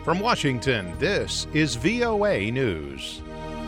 From Washington, this is VOA News.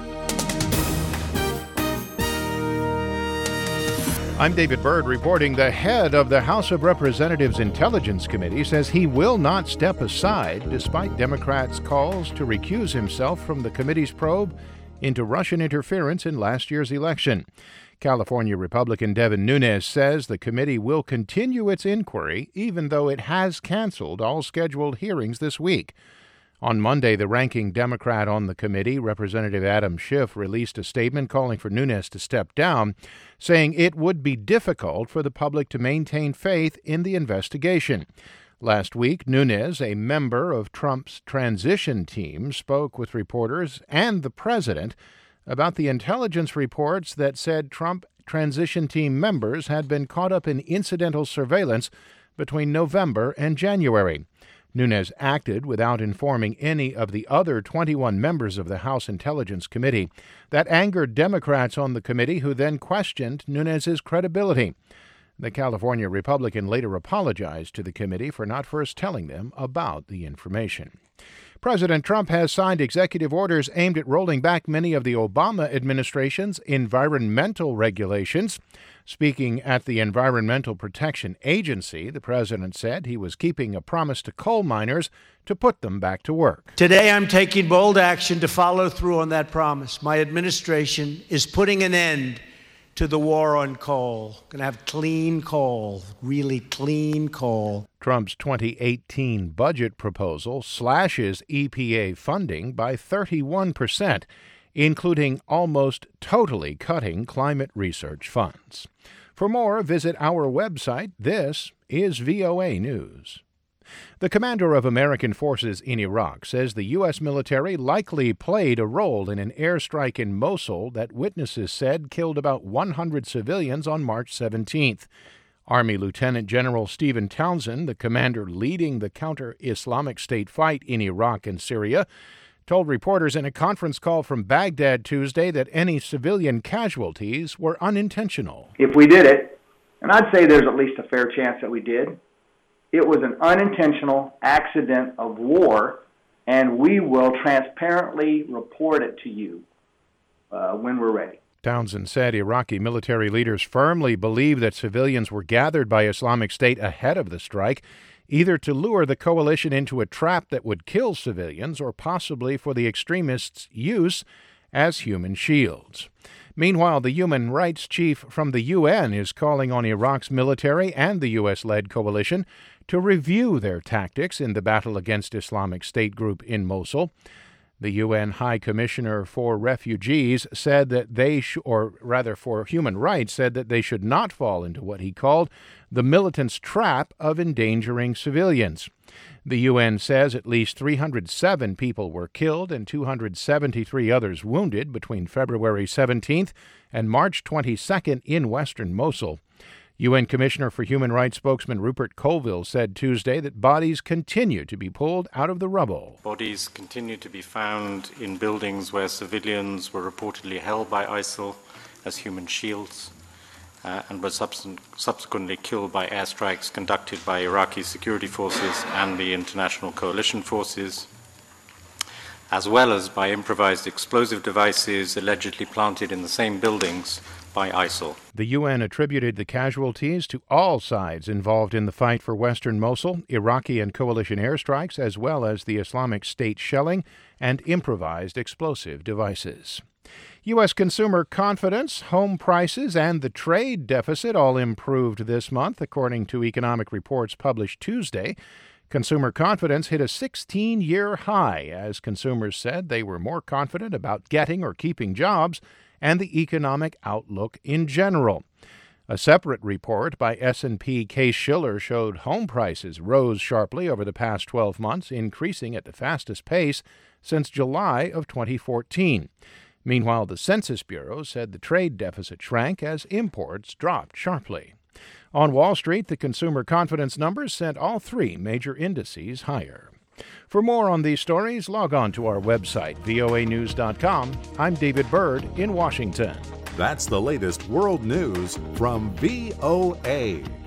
I'm David Byrd reporting. The head of the House of Representatives Intelligence Committee says he will not step aside despite Democrats' calls to recuse himself from the committee's probe into Russian interference in last year's election. California Republican Devin Nunes says the committee will continue its inquiry even though it has canceled all scheduled hearings this week. On Monday, the ranking Democrat on the committee, Representative Adam Schiff, released a statement calling for Nunes to step down, saying it would be difficult for the public to maintain faith in the investigation. Last week, Nunes, a member of Trump's transition team, spoke with reporters and the president about the intelligence reports that said Trump transition team members had been caught up in incidental surveillance between November and January. Nunes acted without informing any of the other 21 members of the House Intelligence Committee. That angered Democrats on the committee, who then questioned Nunes' credibility. The California Republican later apologized to the committee for not first telling them about the information. President Trump has signed executive orders aimed at rolling back many of the Obama administration's environmental regulations. Speaking at the Environmental Protection Agency, the president said he was keeping a promise to coal miners to put them back to work. Today, I'm taking bold action to follow through on that promise. My administration is putting an end to the war on coal. Going to have clean coal, really clean coal. Trump's 2018 budget proposal slashes EPA funding by 31%, including almost totally cutting climate research funds. For more, visit our website. This is VOA News. The commander of American forces in Iraq says the U.S. military likely played a role in an airstrike in Mosul that witnesses said killed about 100 civilians on March 17th. Army Lieutenant General Stephen Townsend, the commander leading the counter-Islamic State fight in Iraq and Syria, told reporters in a conference call from Baghdad Tuesday that any civilian casualties were unintentional. If we did it, and I'd say there's at least a fair chance that we did, it was an unintentional accident of war, and we will transparently report it to you when we're ready. Townsend said Iraqi military leaders firmly believe that civilians were gathered by Islamic State ahead of the strike, either to lure the coalition into a trap that would kill civilians or possibly for the extremists' use as human shields. Meanwhile, the human rights chief from the UN is calling on Iraq's military and the U.S.-led coalition to review their tactics in the battle against Islamic State group in Mosul. The UN High Commissioner for Refugees said that for human rights, said that they should not fall into what he called the militants' trap of endangering civilians. The UN says at least 307 people were killed and 273 others wounded between February 17th and March 22nd in western Mosul. UN Commissioner for Human Rights spokesman Rupert Colville said Tuesday that bodies continue to be pulled out of the rubble. Bodies continue to be found in buildings where civilians were reportedly held by ISIL as human shields and were subsequently killed by airstrikes conducted by Iraqi security forces and the international coalition forces, as well as by improvised explosive devices allegedly planted in the same buildings by ISIL. The UN attributed the casualties to all sides involved in the fight for western Mosul, Iraqi and coalition airstrikes, as well as the Islamic State shelling and improvised explosive devices. U.S. consumer confidence, home prices, and the trade deficit all improved this month, according to economic reports published Tuesday. Consumer confidence hit a 16-year high as consumers said they were more confident about getting or keeping jobs and the economic outlook in general. A separate report by S&P Case-Shiller showed home prices rose sharply over the past 12 months, increasing at the fastest pace since July of 2014. Meanwhile, the Census Bureau said the trade deficit shrank as imports dropped sharply. On Wall Street, the consumer confidence numbers sent all three major indices higher. For more on these stories, log on to our website, voanews.com. I'm David Byrd in Washington. That's the latest world news from VOA.